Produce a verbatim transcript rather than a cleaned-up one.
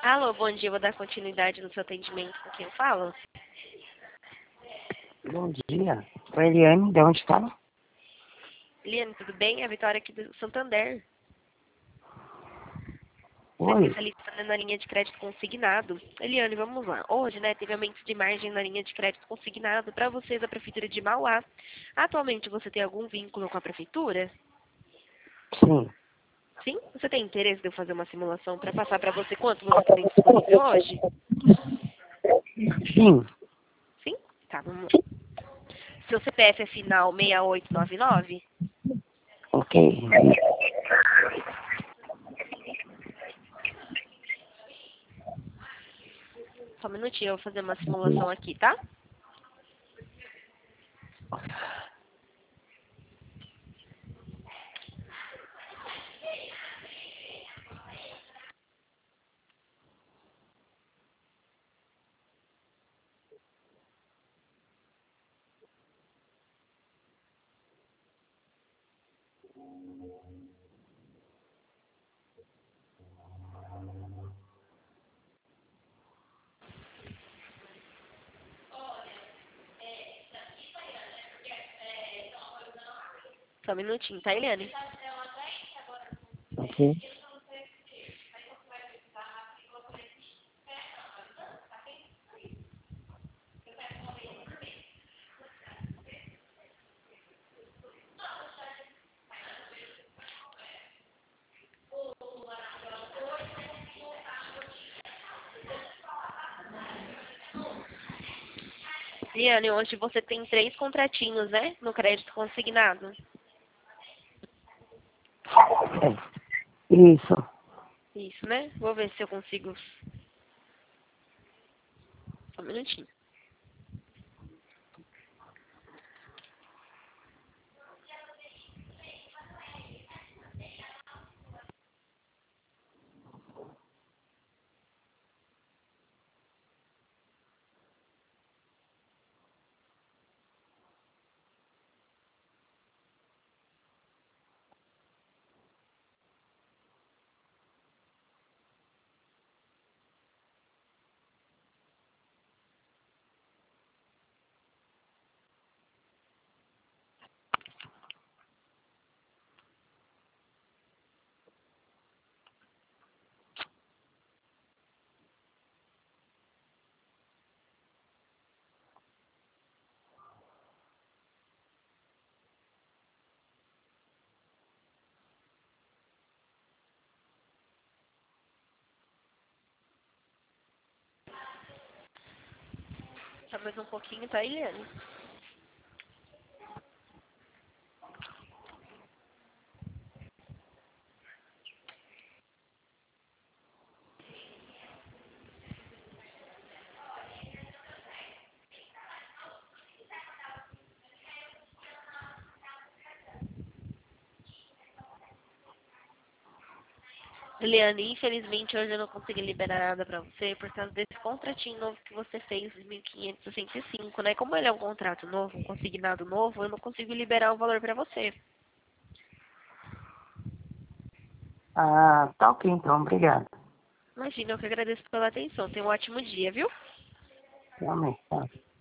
Alô, bom dia. Vou dar continuidade no seu atendimento com quem eu falo. Bom dia. Oi, Eliane, de onde fala? Eliane, tudo bem? É a Vitória aqui do Santander. Sou Oi. especialista na linha de crédito consignado. Eliane, vamos lá. Hoje, né, teve aumento de margem na linha de crédito consignado para vocês da Prefeitura de Mauá. Atualmente, você tem algum vínculo com a Prefeitura? Sim. Sim? Você tem interesse de eu fazer uma simulação para passar para você quanto você tem disponível hoje? Sim. Sim? Tá, vamos lá. Seu C P F é final seis oito nove nove? Ok. Só um minutinho, eu vou fazer uma simulação aqui, tá? Só um minutinho, tá, Eliane? Ok. Eliane, hoje você tem três contratinhos, né? No crédito consignado. É. Isso. Isso, né? Vou ver se eu consigo. Só um minutinho. Só mais um pouquinho, tá, Eliane? Eliane, infelizmente hoje eu não consegui liberar nada pra você por causa desse contratinho novo que você fez de mil quinhentos e sessenta e cinco, né? Como ele é um contrato novo, um consignado novo, eu não consigo liberar o valor pra você. Ah, tá ok então. Obrigado. Imagina, eu que agradeço pela atenção. Tenha um ótimo dia, viu? Realmente, tá.